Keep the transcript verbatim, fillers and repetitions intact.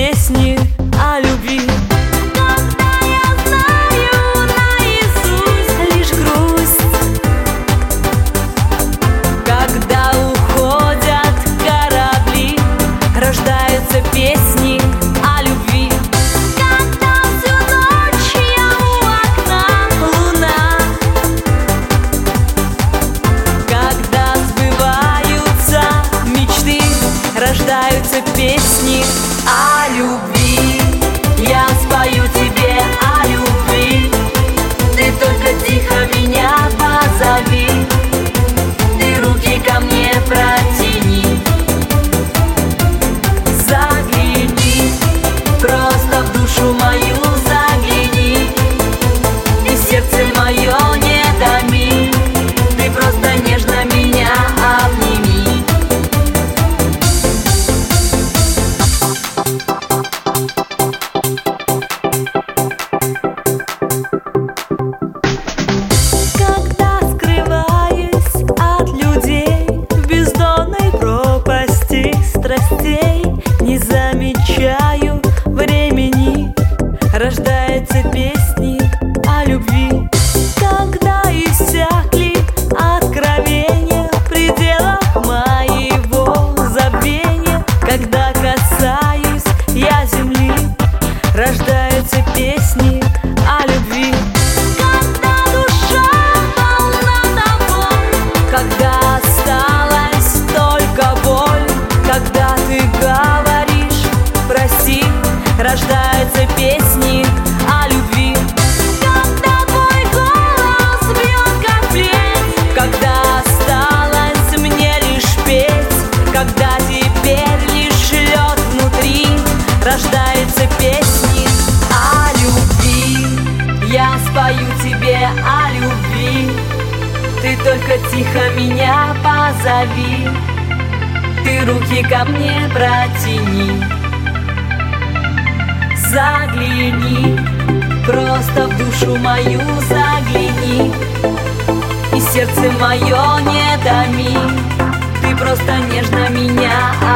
песни о любви. Когда я знаю наизусть лишь грусть, когда уходят корабли, рождаются песни о любви. Когда всю ночь я у окна, луна, когда сбываются мечты, рождаются песни о любви. Я спою тебе о любви, ты только тихо меня позови, ты руки ко мне протяни, загляни, просто в душу мою загляни, и сердце мое не томи, ты просто нежно меня обними. Когда скрываюсь от людей в бездонной пропасти страстей, не замечаю времени, рождаются песни о любви. Когда иссякли откровения в пределах моего забвения, когда касаюсь я земли, рождаются песни о любви. Когда душа полна тобой, когда осталась только боль, когда ты говоришь прости, рождаются песни о любви. Когда твой голос бьет как плеть, когда осталось мне лишь петь, когда теперь лишь лед внутри, рождаются песни о любви. Я спою тебе о любви, ты только тихо меня позови, ты руки ко мне протяни, загляни, просто в душу мою загляни, и сердце мое не томи, ты просто нежно меня